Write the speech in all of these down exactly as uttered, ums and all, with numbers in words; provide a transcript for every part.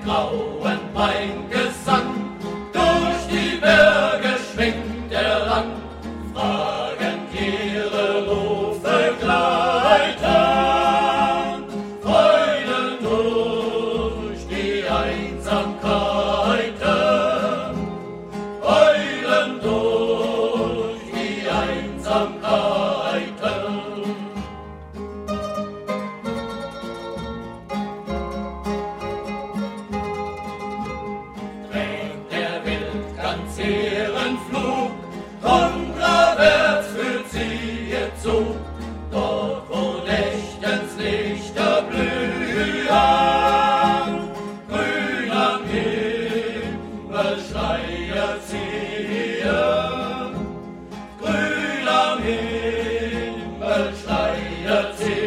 Frauen mein Gesang, durch die Berge schwingt der Rang, fragend ihre Rufe gleiten, Freuden durch die Einsamkeiten, Heulen durch die Einsamkeiten. Ganz ihren Flug, hundertwärts führt sie ihr Zug, dort wo nächtens Lichter blühen, grün am Himmel schleiert sie, grün am Himmel schleiert sie.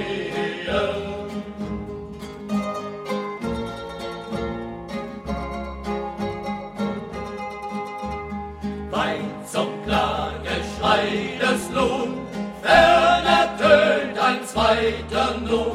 Weit zum Klageschrei des Lohn, ferner tönt ein zweiter Lohn.